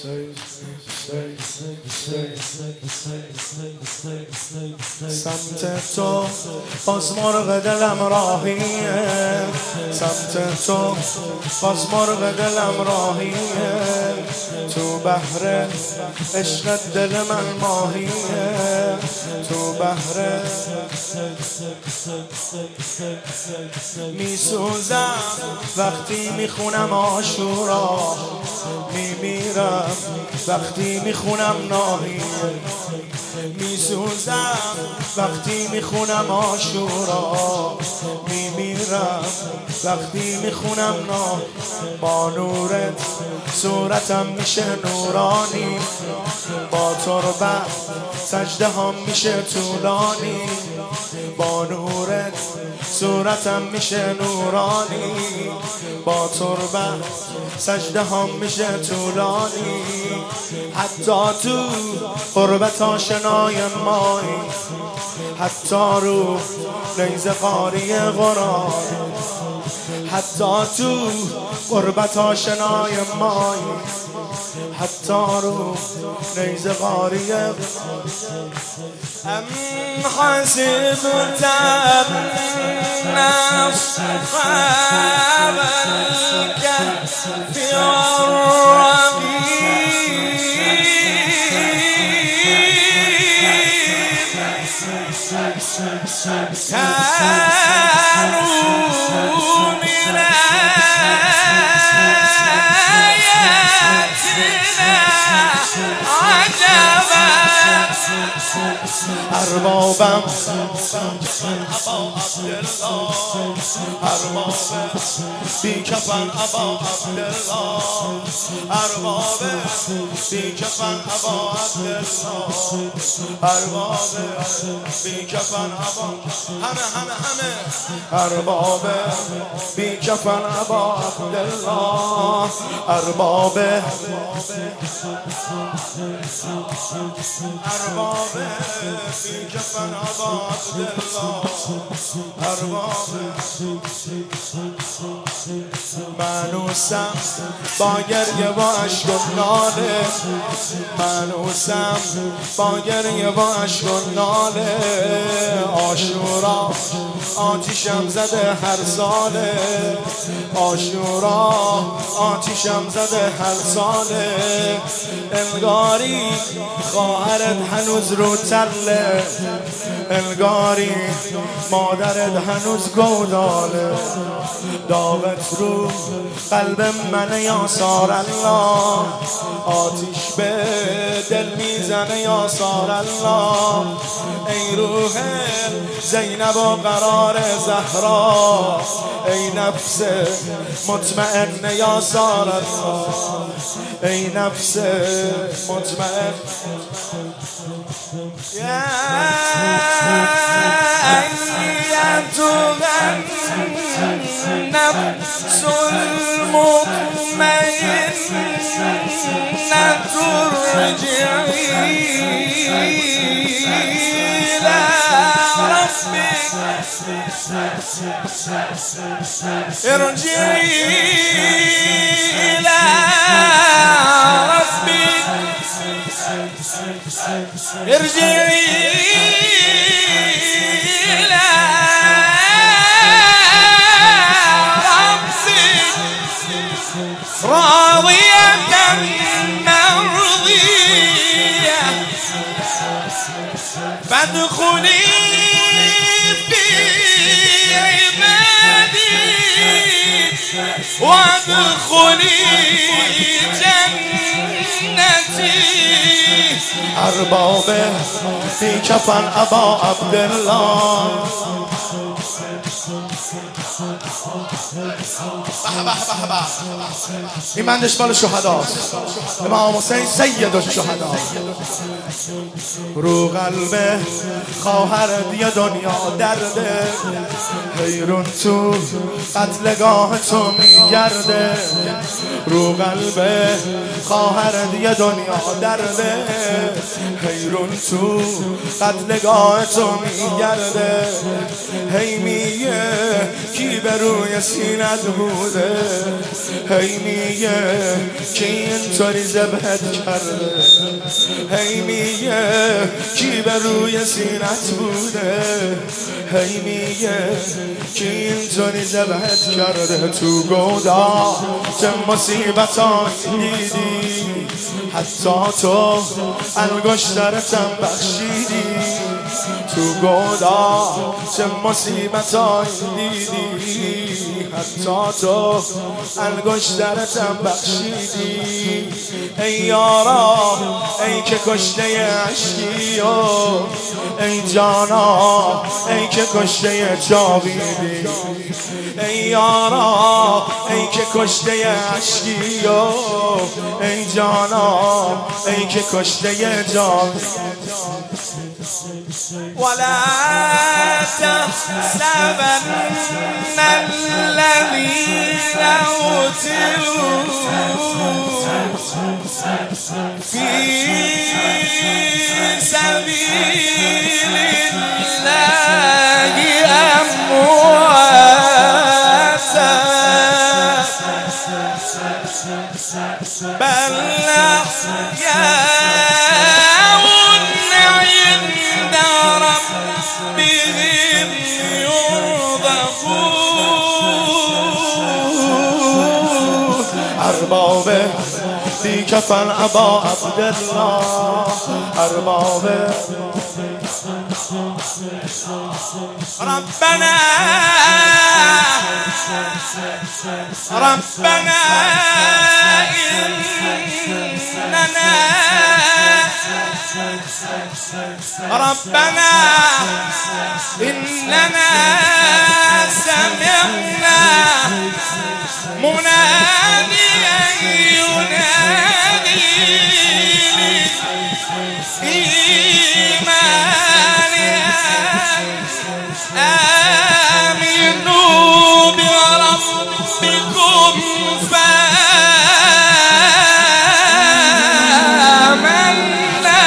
سمت تو باز مرغ دلم راهیه، سمت تو باز مرغ دلم راهیه، تو بحر عشق دل من ماهیه، تو بحر میسوزم وقتی میخونم عاشورا، میمیرم وقتی میخونم ناهیه، میسوزم وقتی میخونم عاشورا، میمیرم وقتی میخونم ناهیه. با نورت صورتم میشه نورانی، با تربت سجده هم میشه طولانی، با نورت صورتم میشه نورانی، با تربت سجده هم میشه طولانی. حتی تو قربت آشنای مایی، حتی رو نیزه قاری قرآن، حتی تو قربت آشنای مایی، حتی رو نیزه قاری ام حسبت النفس الكهف والرقيب كانوا من آياتنا عجبا. اربابم ارباب بی کفن ابا عبدالله، ارباب بی کفن ابا عبدالله، ارباب بی کفن ابا همه ارباب بی کفن ابا عبدالله، ارباب ارباب بی کفن ابا عبدالله، ارباب منوسم با گریه و عشق و ناله، منوسم با گریه و عشق و ناله. عاشورا آتیشم زده هر ساله، عاشورا آتیشم زده هر ساله. انگاری خواهرت هنوز رو تله، انگاری مادرت هنوز گوداله. داغت رو قلب من یا سار الله، آتیش به دل میزنه یا سار الله. ای روح زینب و قرار زهرا، ای نفس مطمئن یا سار الله، ای نفس مطمئن یا ایتها النفس المطمئنة ارجعي إلى ربك، ارجعي إلى ربك، ارجعي إلى ربك راضية مرضية، فادخلي في عبادي وادخلي جنتي. ارباب بی کفن ابا عبدالله، این بندش مال شهداست، امام حسین سید الشهدا. رو قلب خواهرت یه دنیا درده، حیرون تو قتلگاه تو میگرده. رو قلب خواهرت یه دنیا درده، حیرون تو قتلگاه تو میگرده. هی میگه کی به روی سینت بوده. هی میگه کی اینطوری ذبحت کرده، هی میگه کی به روی سینت بوده، هی میگه کی اینطوری ذبحت کرده. تو گودا چه مصیبتان دیدی، حتی تو انگشترتم بخشیدی. تو گودا چه مصیبتان دیدی، حتی تو انگشترتم بخشیدی. ای یارا ای که کشته عشقی و ای جانا ای که کشته جاویدی. ای یارا ای که کشته عشقی و ای جانا ای که کشته جاویدی. ولا تحسبن الذين قتلوا في سبيل الله أمواتا بل أحياء عند ربهم يرزقون. ارباب بی کفن ابا عبدالله، ارباب ربنا ربنا إننا ربنا إننا سمعنا مناديا ينادي للإيمان آمنوا بربكم فآمنا.